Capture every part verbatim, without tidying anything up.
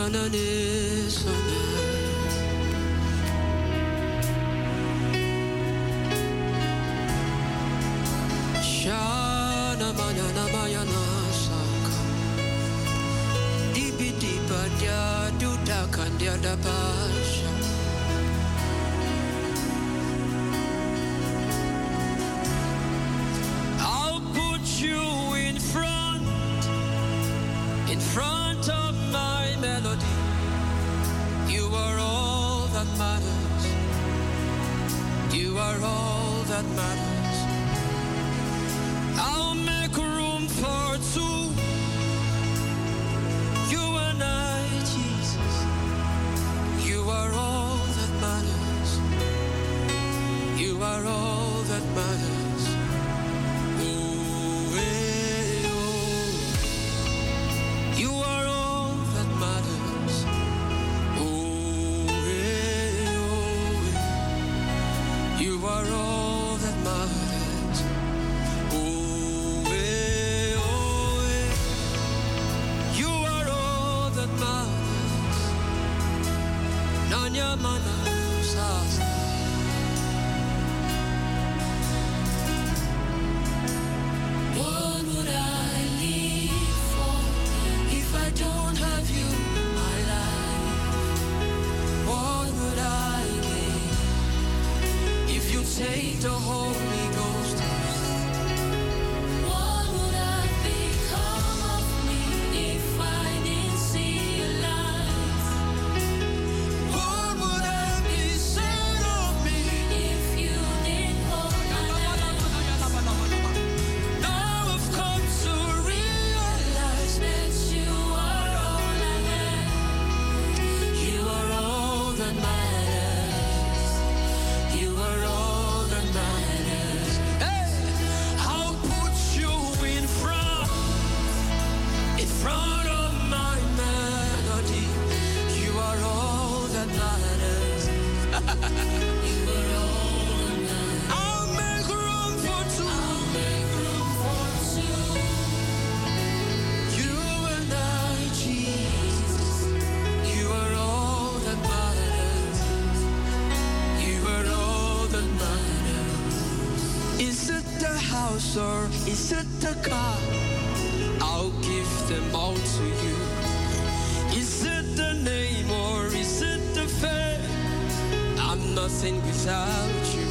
I'll put you in front, in front of my melody. You are all that matters. You are all that matters. I'll make room for two. You and I, Jesus. You are all that matters. You are all that matters. Oh, eh, oh. You are all that matters. Oh, eh, oh, eh. You are all that matters. Oh, eh, oh, eh. You are all that matters. Nanya mana sasa. What would I live for if I don't have you in my life? What would I gain if you take the Holy Ghost? What would have become of me if I didn't see your light? What would have been said of me if you didn't hold my hand? Now I've come to realize that you are all I have. You are all that matters. You are all that matters. Hey, I'll put you in front, in front of my melody. You are all that matters. You are all that matters. I'll make room for two. I'll make room for two. You and I, Jesus. You are all that matters. You are all that matters. Is it the house or is it the car? I'll give them all to you. Is it the name or is it the fame? I'm nothing without you.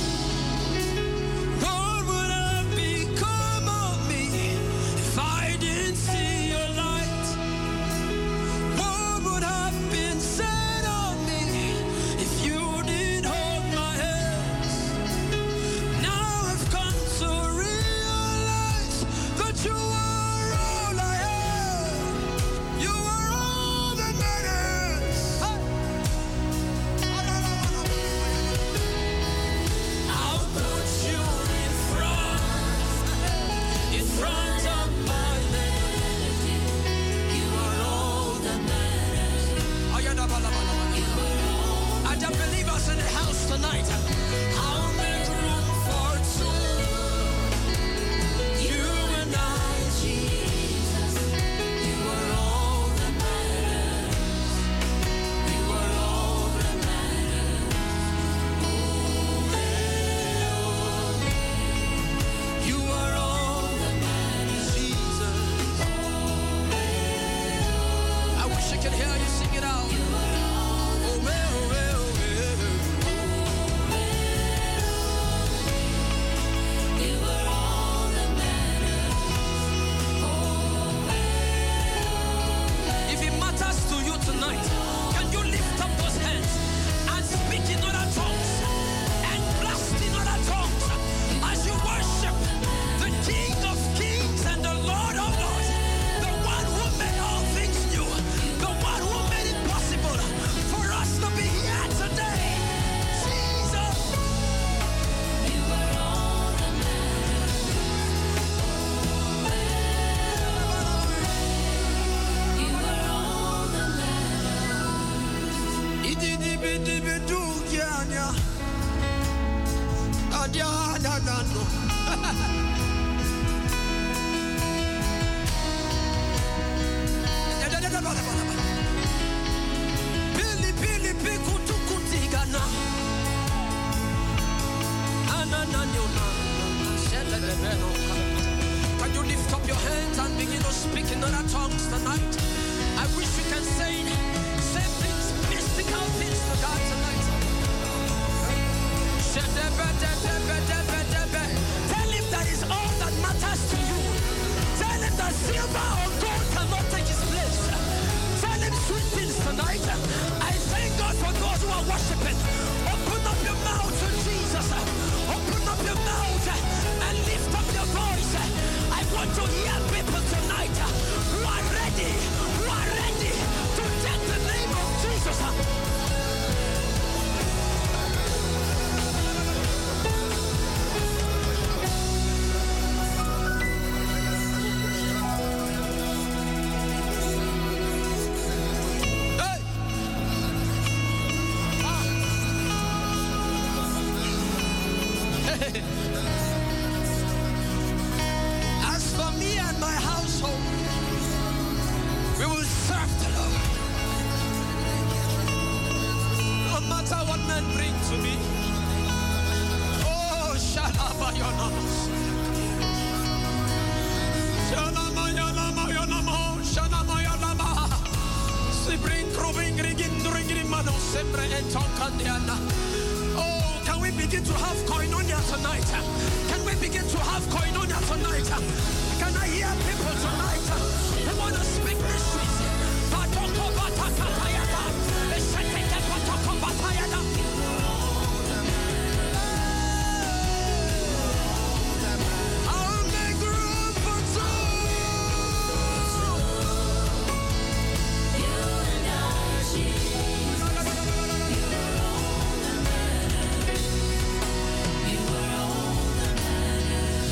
What would have become of me if I didn't see your light? What would have been said of me if you didn't hold my hands? Now I've come to realize that you are all I have. You are all that matters. I'll put you in front, in front of my melody. You are all that matters. I just believe us in the house tonight. I'll make room for two. You and I, Jesus. You are all that matters. You are all that matters. Oh, eh, oh, eh. You are all that matters, Jesus. Oh, eh, oh. I wish I could hear you sing it out. You are all that matters. Oh, eh, oh, eh, oh, eh. You are all that matters. Oh, eh, if it matters to you tonight, can you lift up those hands and speak in other tongues and blast in other tongues as you worship the King of Kings and the Lord of Lords, the one who made all things new, the one who made it possible for us to be here today. Jesus. You are all that matters. You are all that matters. Ididibidibidukianya. Adiananano. Can you lift up your hands and begin to speak in other tongues tonight? I wish you can say, say things, mystical things to God tonight. Tell him that is all that matters to you. Tell him that silver or gold cannot take his place. Tell him sweet things tonight. I thank God for those who are worshiping. Open up your mouth to Jesus. Open up your mouth and lift up your voice. I want to hear people tonight who are ready, who are ready to take the name of Jesus. As for me and my household, we will serve the Lord. No matter what men bring to me. Oh, Shalabayonos. Shalamayanamayanamo, Shalamayanama. Sibring, Krubing, Rigin, Ringin, Mano, Sempre, and Tonkandiana. Oh, can we begin to have koinonia tonight? Can we begin to have koinonia tonight? Can I hear people tonight who want to speak mysteries? Patoko batakatayada. Esheteke patoko batayada. I'll make room for two. You and I, Jesus. You are all that matters.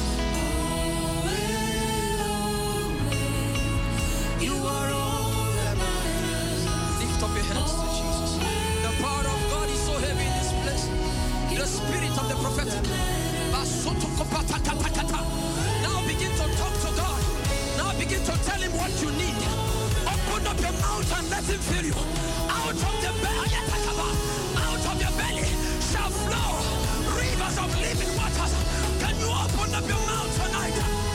You are all that matters. Lift up your hands to Jesus. The power of God is so heavy in this place. The spirit of the prophetic. Now begin to talk to God. Now begin to tell him what you need. Open up your mouth and let him fill you. Out of the belly, out of your belly shall flow rivers of living waters. Can you open up your mouth tonight?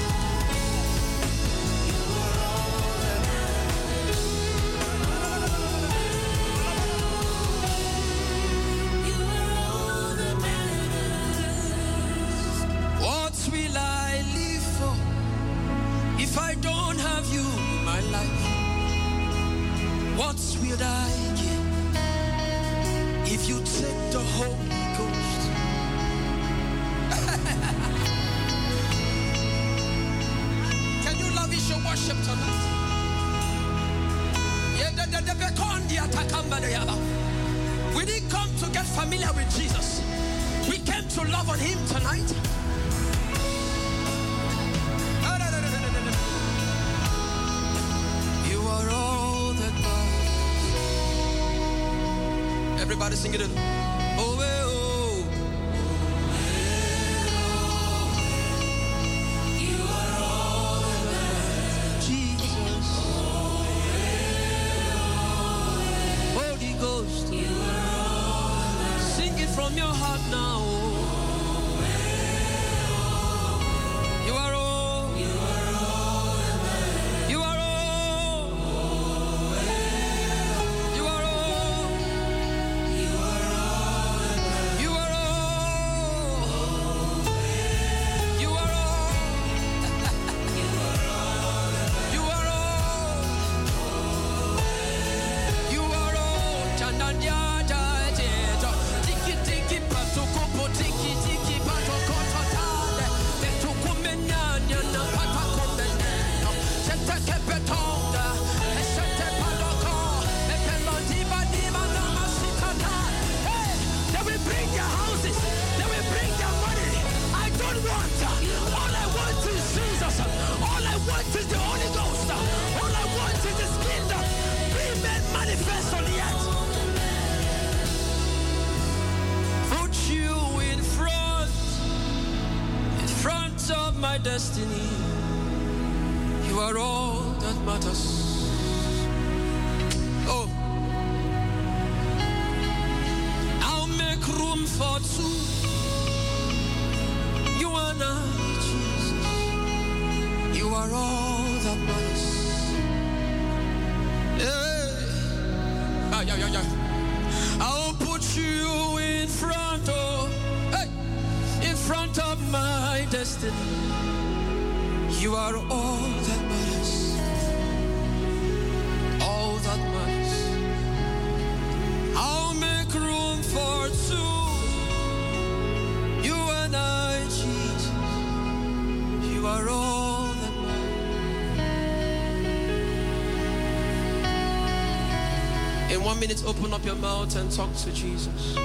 You are all that matters. What will I live for if I don't have you in my life? What will I give if you take the Holy Ghost? Can you lavish your worship tonight? Yeah, the- the- the beacon, the atakamba, the yaba. We didn't come to get familiar with Jesus. We came to love on him tonight. You are all that matters. Everybody sing it. in. Oh, eh, oh. You are all that matters. Jesus. Holy Ghost. You are all that matters. Sing it from your heart now. You are all. You are all that matters. You are all. You are all. You are all that matters. You are all. You are all. You are all that matters. You are all. You are all. Chananya jajeto. Tiki tiki patukupo tiki tiki patokototade. Betukumenyanya na patakumeneno. Sheteke betonda. Eshete paloko. Epelondiba diba namasitata. Hey, they will bring their houses. They will bring their money. I don't want. All I want is Jesus. All I want is the Holy Ghost. All I want is His kingdom. Be made manifest on the earth. Put you in front, in front of my destiny. You are all that matters. Oh, I'll make room for two. and I, Jesus. You are all that matters. Yeah. Ah, yeah, yeah, yeah. I'll put you in front of, hey, in front of my destiny. You are all that matters. All that matters. I'll make room for two. You and I, Jesus. You are all that matters. In one minute, open up your mouth and talk to Jesus.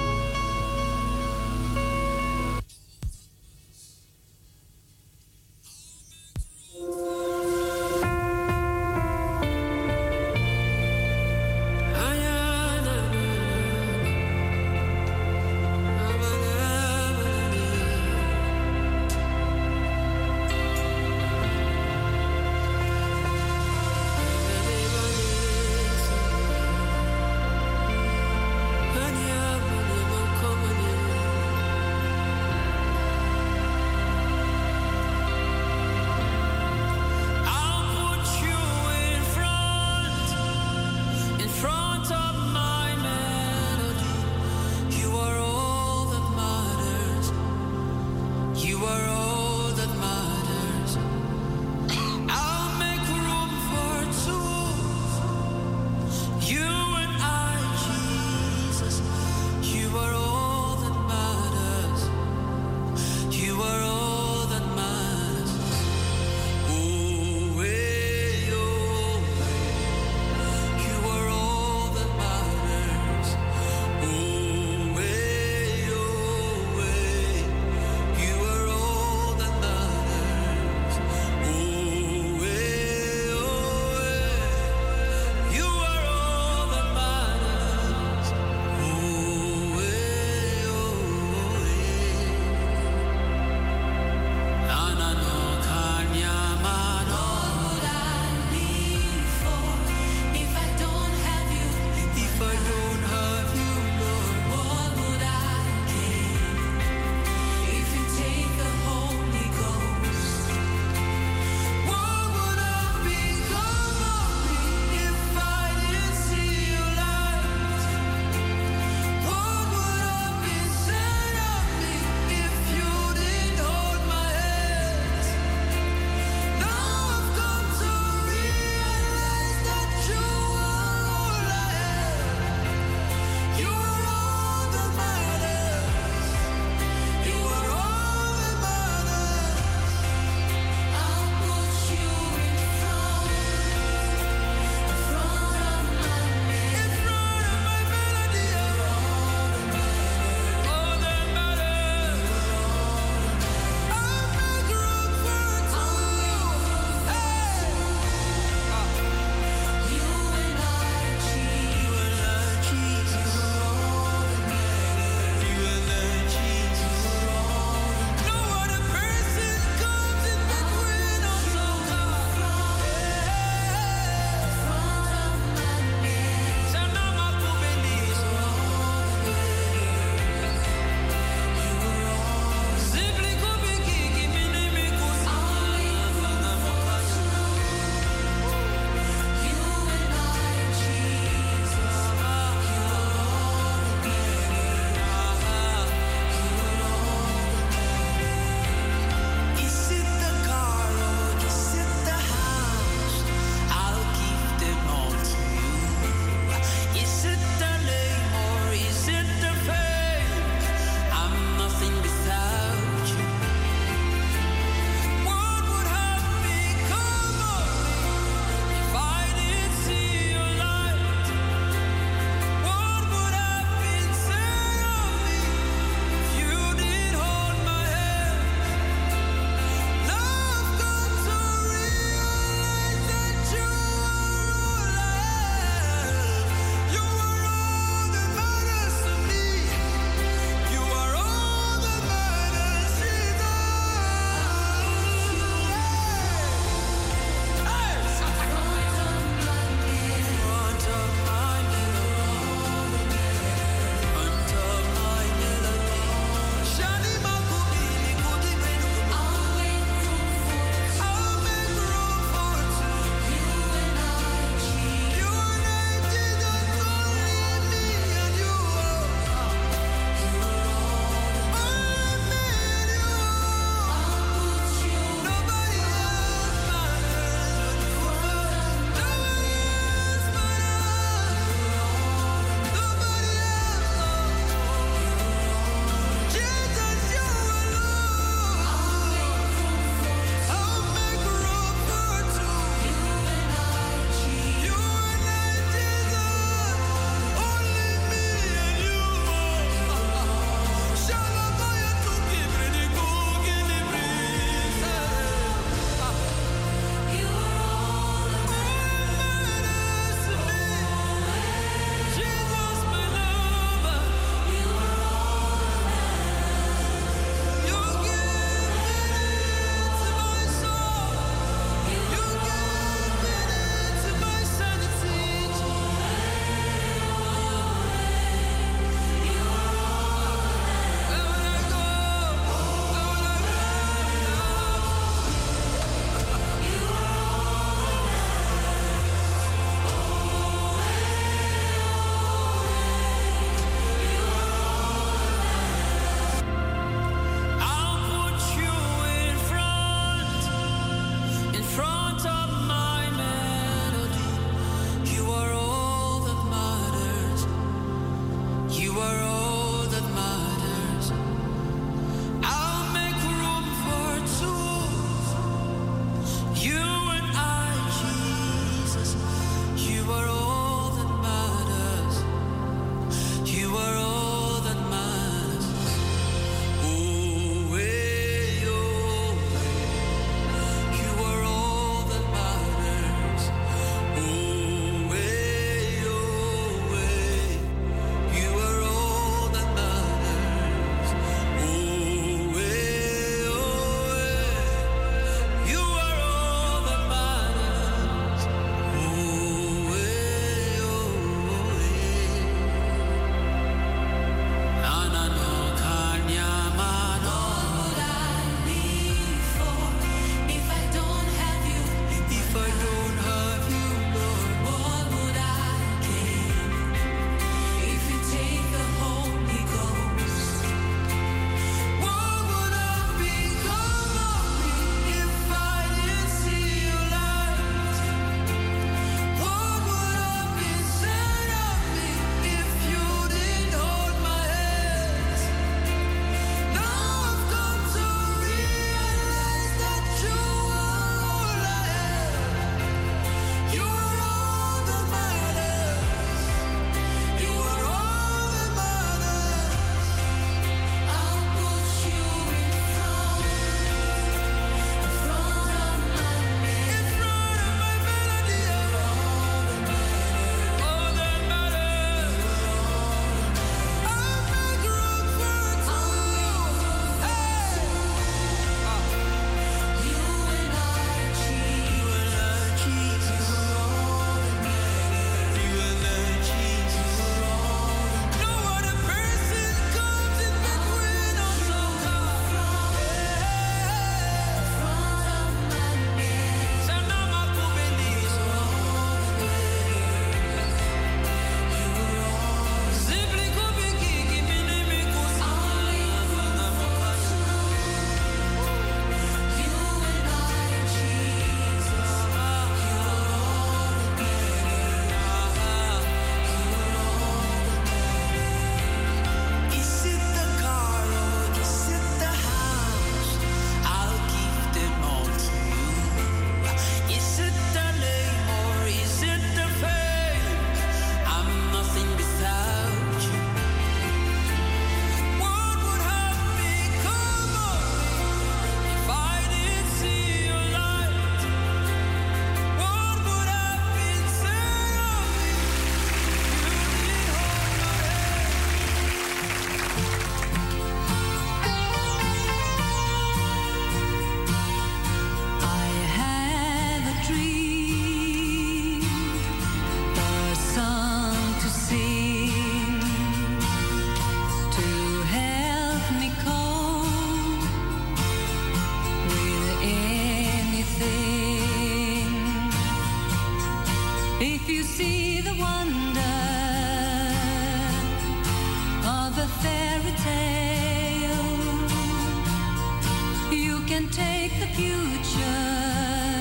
future,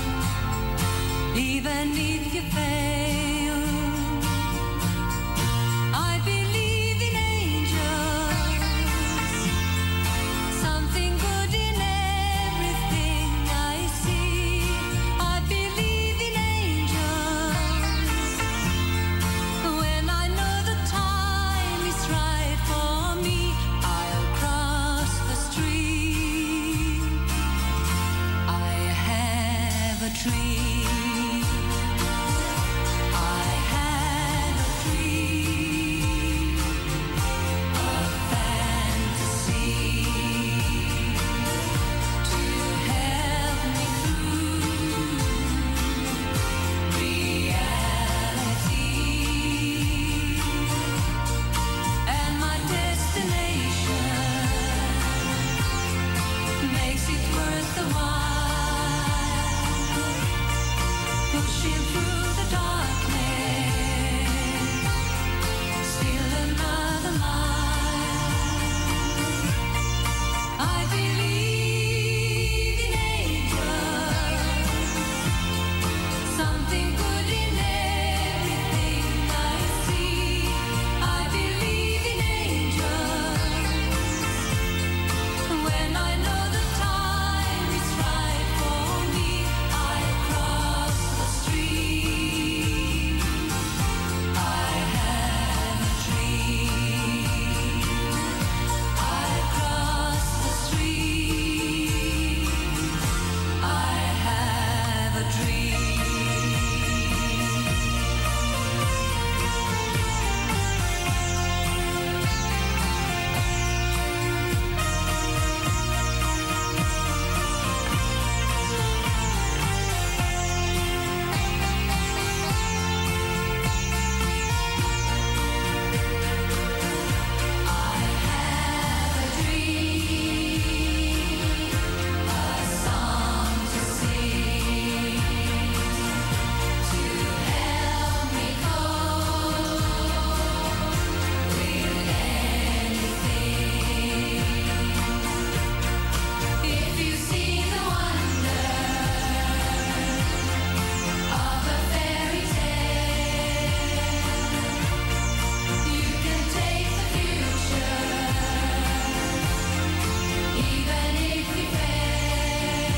even if you fail. I believe in angels, something good in everything I see. I believe in angels. When I know the time is right for me, I'll cross the street. I have a dream. I have a dream, a fantasy to help me through reality. And my destination makes it worth the while, pushing through the darkness, still another mile. I believe in angels, something good in everything I see. I believe in angels. When I know the time is right for me, I cross the street. I have a dream. I cross the street. I have a dream. I have a dream, a song to sing, to help me cope with anything. If you see the wonder of a fairy tale, you can take the future, even if you fail.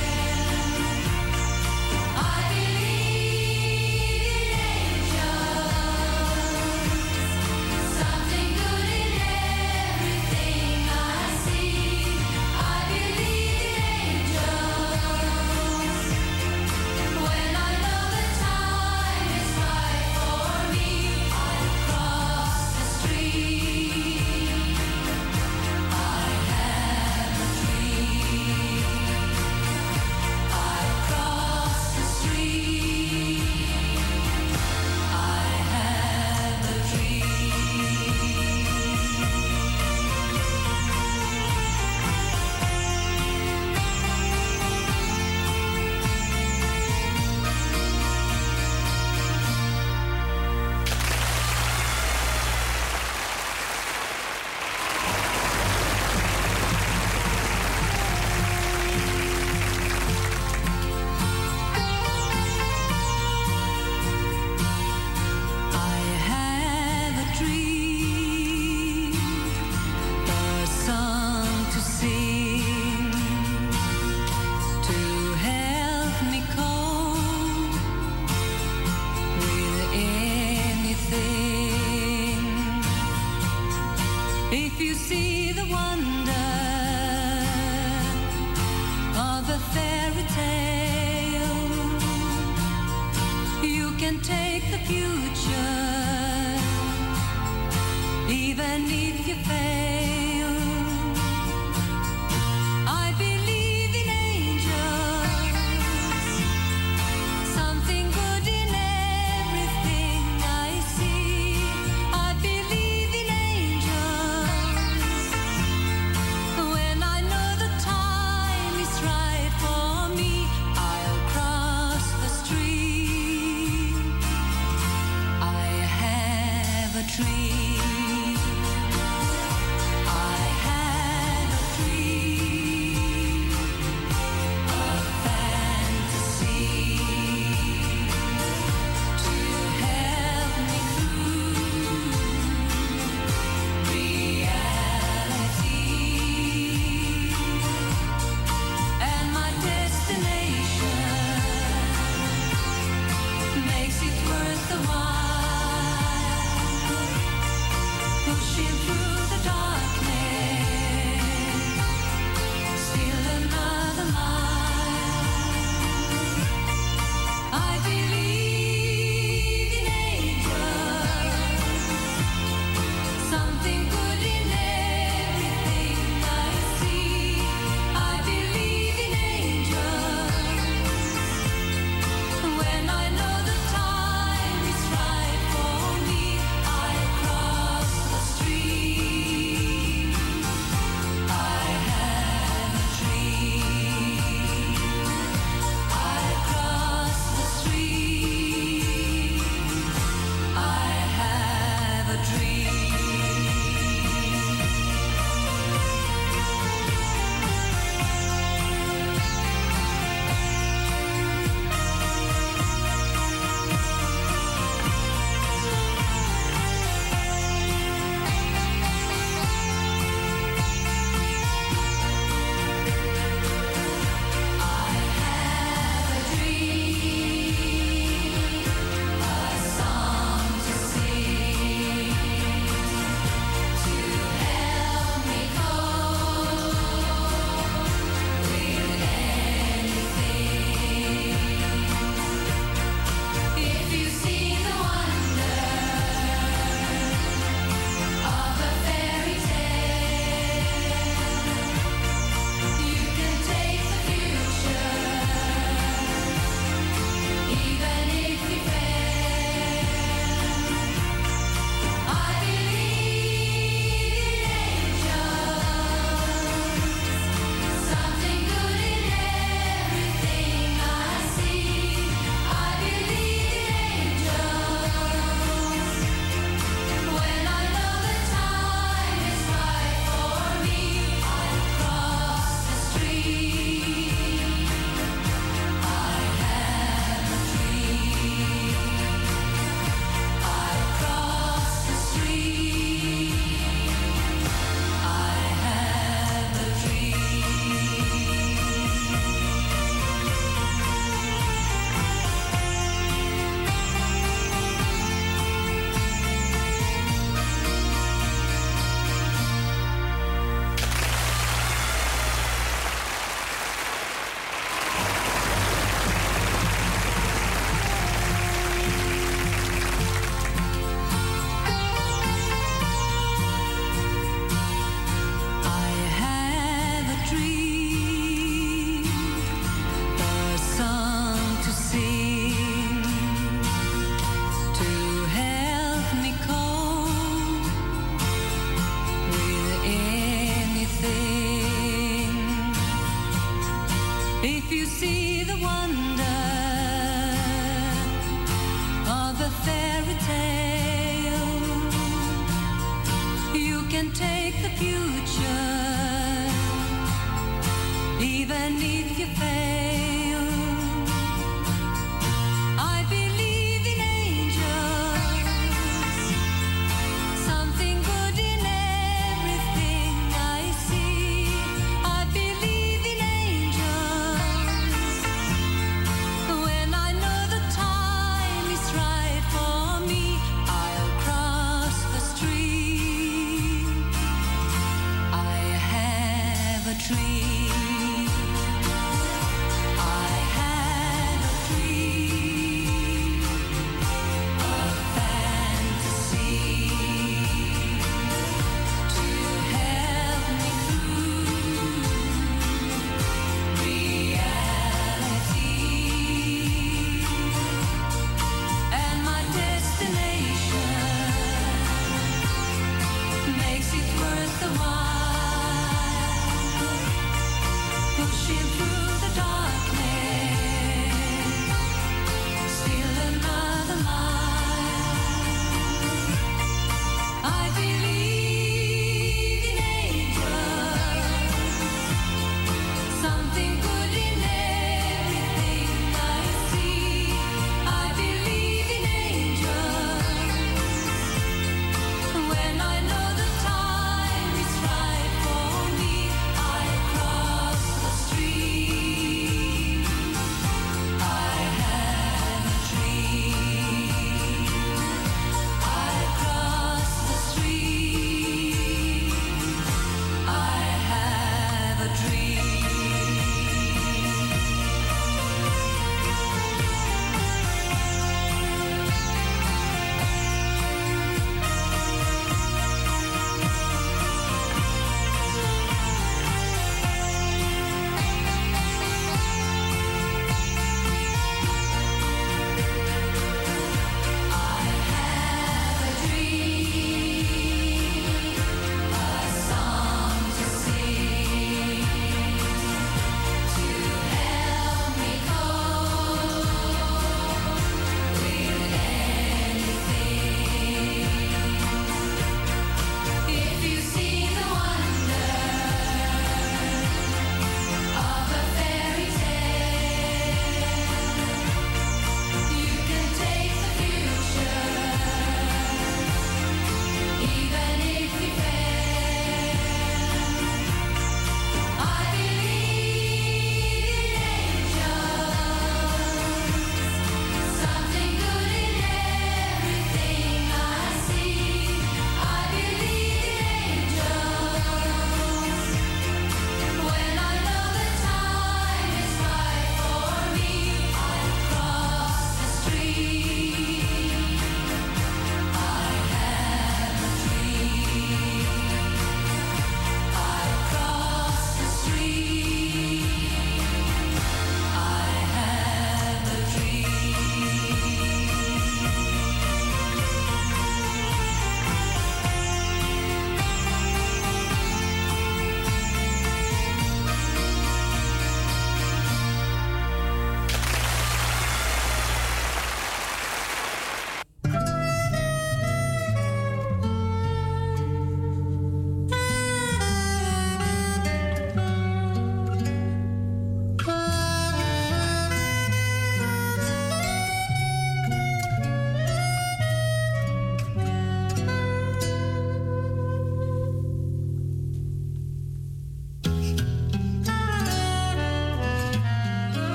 I believe in angels, something good in everything I see. I believe in angels. When I know the time is right for me, I'll cross the street. I have a dream. I'll cross the street. I have a I have a dream, a song to sing, to help me cope with anything. If you see the wonder of a fairy tale, you can take the future, even if you fail. I believe in angels, something good in everything I see. I believe in angels. When I know the time is right for If you see the wonder of a fairy tale, you can take the future, even if you fail. I believe in angels, something good in everything I see. I believe in angels, when I know the time is right for me, I'll cross the street. I have a dream. I have a dream, a fantasy to help me through reality, and my destination makes it worth the while.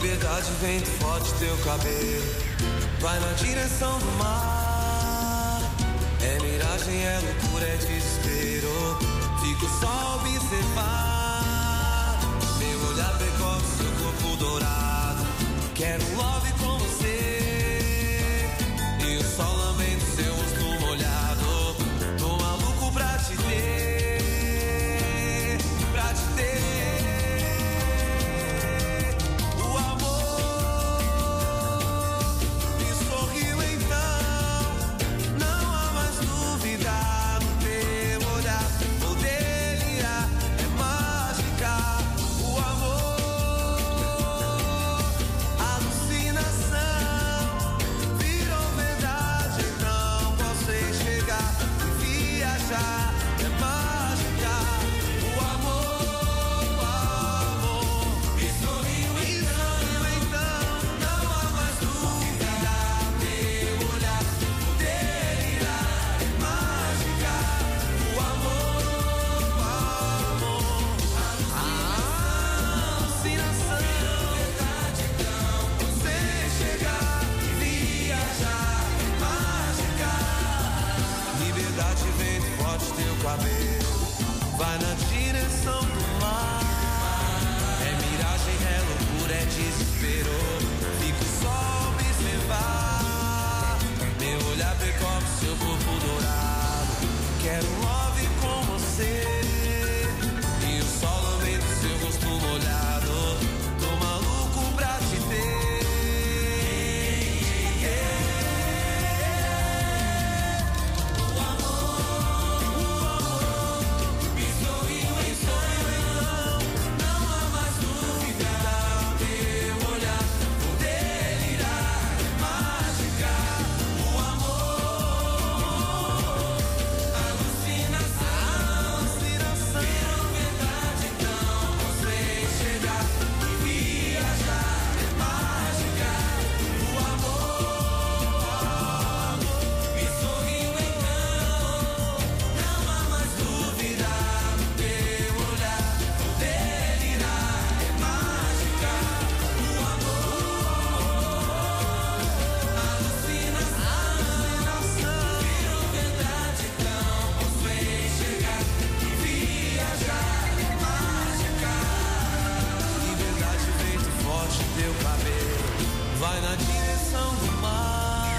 Liberdade, vento forte, teu cabelo vai na direção do mar. É miragem, é loucura, é desespero. Fico só a observar. Meu olhar percorre seu corpo dourado. Quero um love com você. E o sol lambendo seu rosto molhado. Tô maluco pra te ter, pra te ter. O amor me sorriu então. Não há mais dúvida no teu olhar. Vou delirar, é mágica. O amor, alucinação, virou verdade. Então posso enxergar e viajar. É mágica. O amor, o amor me sorriu então. Não há mais dúvida. Teu olhar, vou delirar. É mágica. O amor, o amor, alucinação, verdade. Então você chegar e viajar. É mágica. Liberdade, vento forte, teu cabelo vai na direção do mar. É miragem, é loucura, é desespero. Fico só a observar. Meu olhar percorre seu corpo dourado. Quero um love com você. E o sol lambendo seu rosto molhado. Tô maluco pra te ter. O amor, o amor me sorriu então. Não há mais dúvida. Teu olhar, vou delirar. É mágica. O amor, alucinação, virou verdade. Então você chegar e viajar. É mágica. O amor me sorriu então. Não há mais dúvida. Teu olhar, vou delirar. É mágica. O amor, alucinação, virou verdade. Então posso enxergar e viajar. É mágica. Liberdade, vento forte, teu cabelo vai na direção do mar.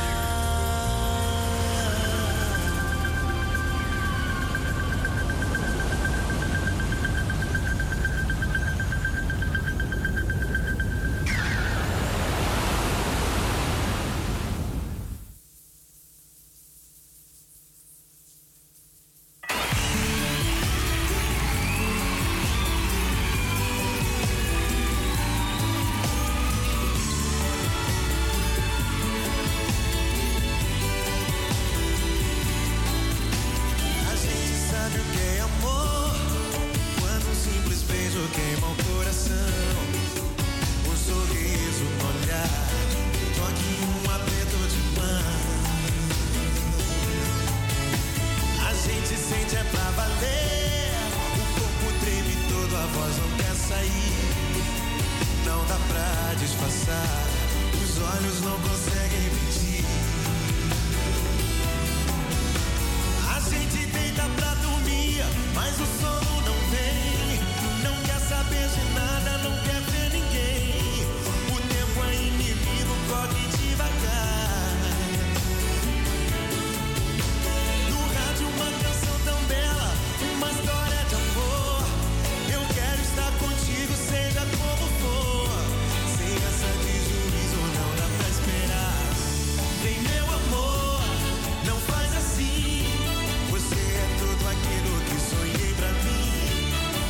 A gente sabe o que é amor, quando um simples beijo queima o coração. Um sorriso no olhar, toque em um aperto de mão. A gente sente é pra valer, o corpo treme todo, a voz não quer sair. Não dá pra disfarçar, os olhos não conseguem mentir. A gente deita pra dormir, mas o sono não vem. Não quer saber de nada, não quer ver ninguém. O tempo é inimigo, corre devagar. No rádio uma canção tão bela, uma história de amor. Eu quero estar contigo, seja como for. Sem essa de juízo, não dá pra esperar. Vem meu amor, não faz assim. Você é tudo aquilo que sonhei pra mim.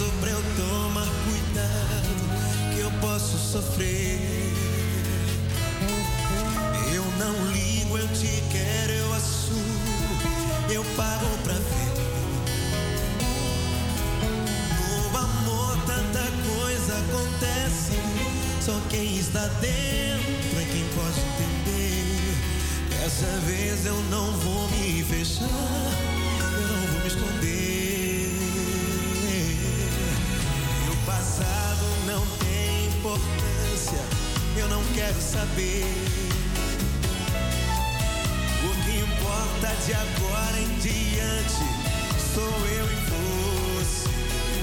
dizendo pra eu tomar cuidado, que eu posso sofrer. Eu não ligo, eu te quero, eu assumo, eu pago pra ver. No amor tanta coisa acontece, só quem está dentro é quem pode entender. Dessa vez eu não vou me fechar, eu não vou me esconder. E o passado não tem importância, eu não quero saber. O que importa de agora em diante sou eu e você.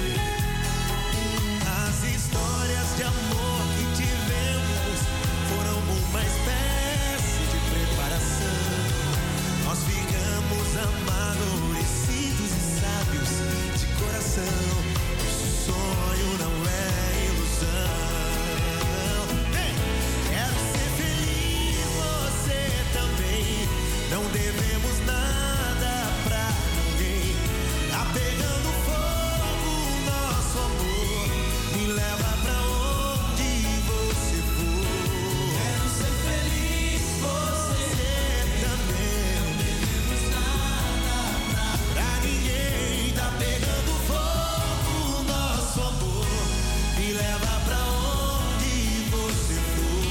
As histórias de amor que tivemos foram uma espécie de preparação. Nós ficamos amadurecidos e sábios de coração. O sonho não é ilusão. Ei, quero ser feliz, você também. Não devemos nada pra ninguém. Tá pegando fogo o nosso amor. Me leva pra onde você for. Quero ser feliz, você também. Não devemos nada pra ninguém. Tá pegando fogo o nosso amor. Me leva pra onde você for.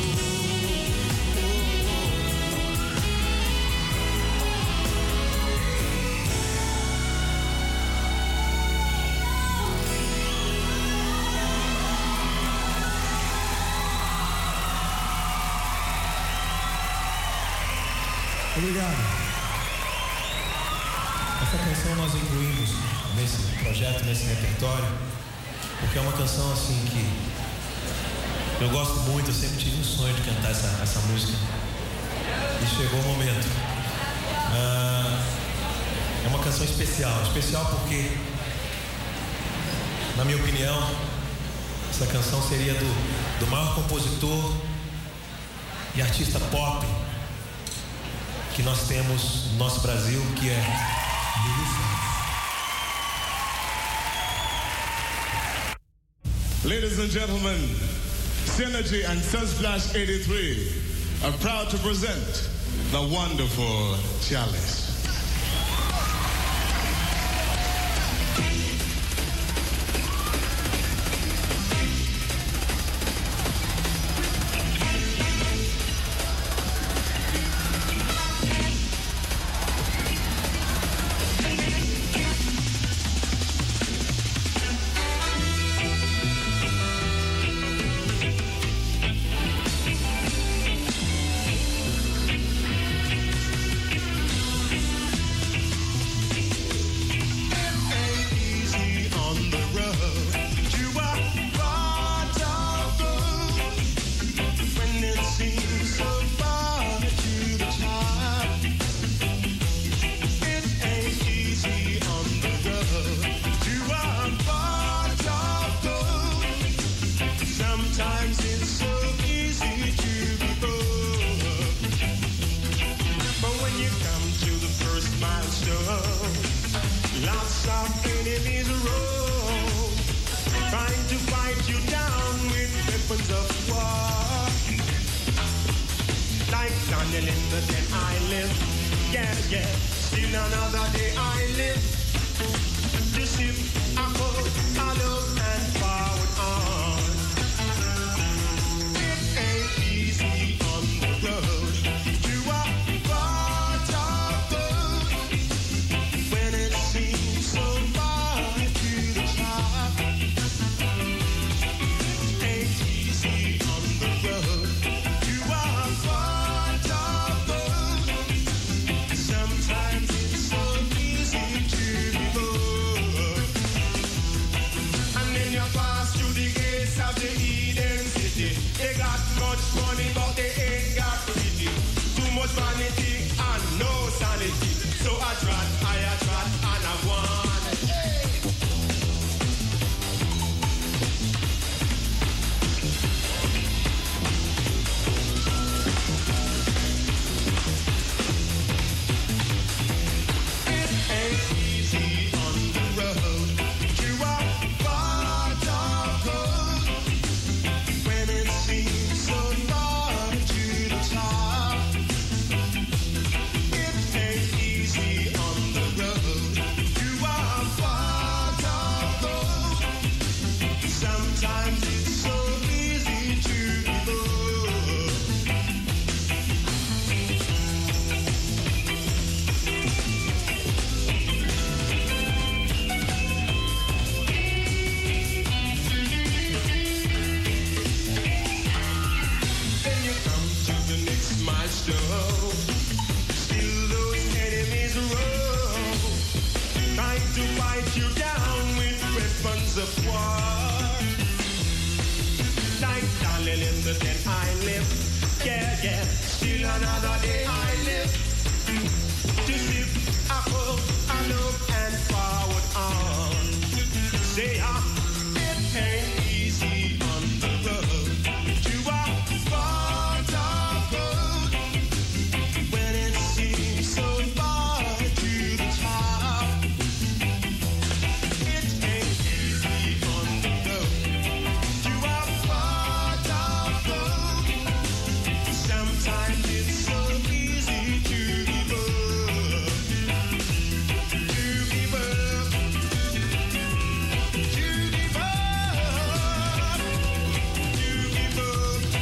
Obrigado. Essa canção nós incluímos nesse projeto, nesse repertório, porque é uma canção assim que eu gosto muito, eu sempre tive um sonho de cantar essa, essa música. E chegou o momento. Ah, é uma canção especial, especial porque, na minha opinião, essa canção seria do, do maior compositor e artista pop que nós temos no nosso Brasil, que é Lulu Santos. Ladies and gentlemen, Synergy and Sunsplash eighty-three are proud to present the wonderful Chalice. Sometimes it's so easy to be bold. war. Like darling in the den I live. Yeah, yeah, still another day I live. To live, I hope, I love, and forward on. Say, ah, it ain't easy on the road to walk part of road when it seems so far to the top. It ain't easy on the road to walk part of road. Sometimes it's so easy to give up, to give up, to give up, to give up, to give up.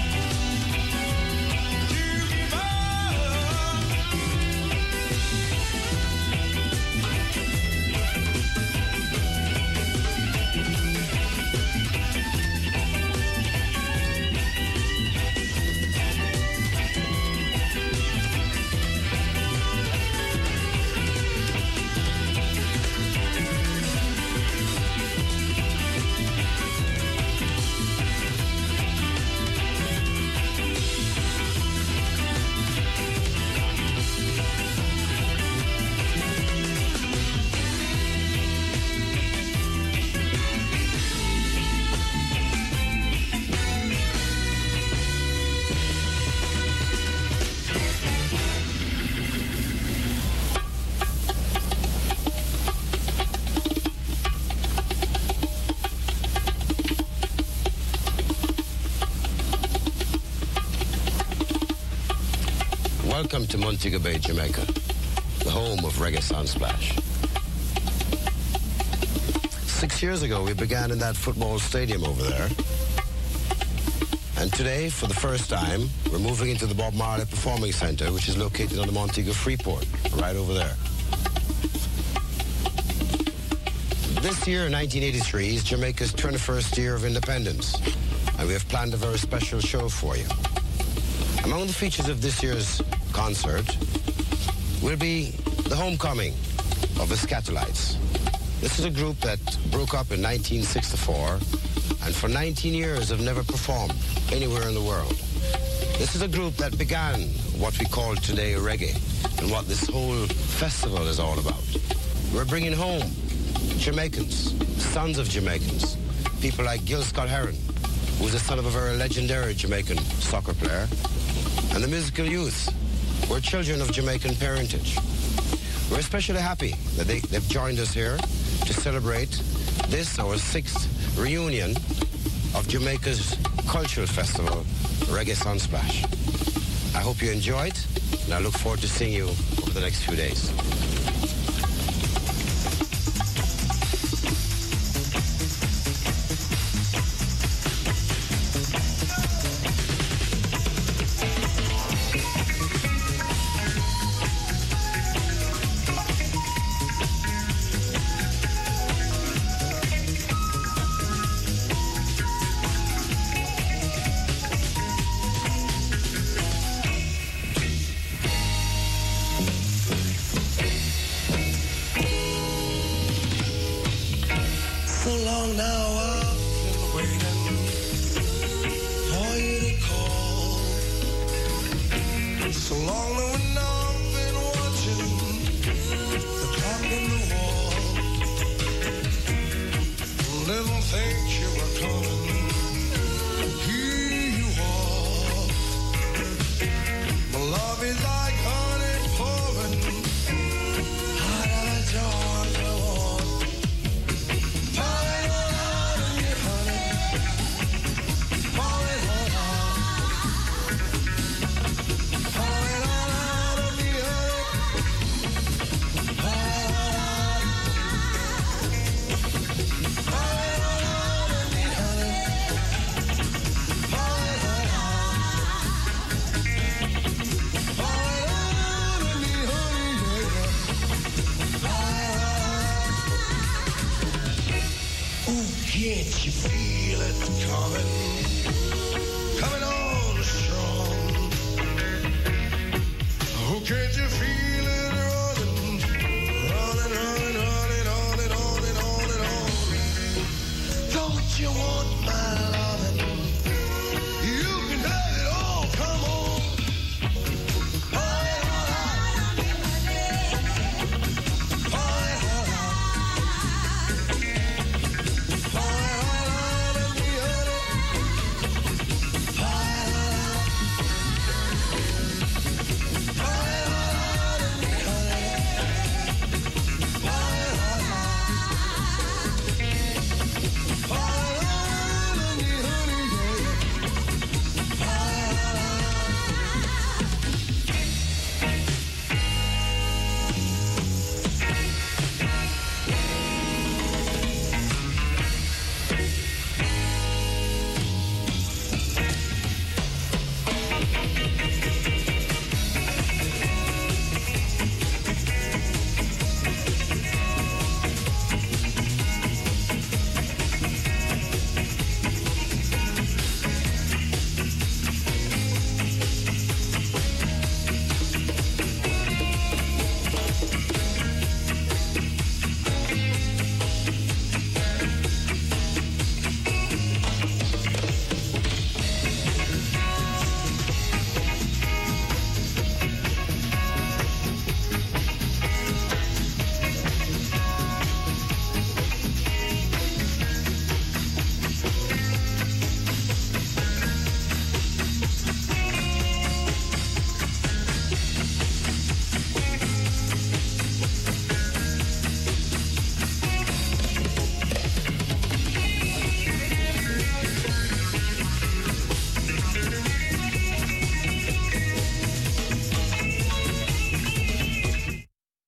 Welcome to Montego Bay, Jamaica, the home of Reggae Sunsplash. Six years ago, we began in that football stadium over there. And today, for the first time, we're moving into the Bob Marley Performing Center, which is located on the Montego Freeport, right over there. This year, nineteen eighty-three, is Jamaica's twenty-first year of independence, and we have planned a very special show for you. Among the features of this year's concert will be the homecoming of the Scatolites. This is a group that broke up in nineteen sixty-four and for nineteen years have never performed anywhere in the world. This is a group that began what we call today reggae and what this whole festival is all about. We're bringing home Jamaicans, sons of Jamaicans, people like Gil Scott-Heron, who's the son of a very legendary Jamaican soccer player, and the musical youth were children of Jamaican parentage. We're especially happy that they, they've joined us here to celebrate this, our sixth reunion of Jamaica's cultural festival, Reggae Sunsplash. I hope you enjoy it, and I look forward to seeing you over the next few days. So long now I've been waiting for you to call. So long now and I've been watching the clock in the wall. Didn't think you were coming. Here you are. My love is like honey pouring out of a Georgia wall. Pouring on out of me, honey. Pouring on out. Pouring on out of me, honey. Pouring on out. Pouring on out of me, honey. Pouring on out. Pouring on out of me, honey, yeah, yeah. Ooh, can't you feel it coming? Coming on strong. Oh, can't you feel it running? Running, running, running, on and on and on and on. you want my love.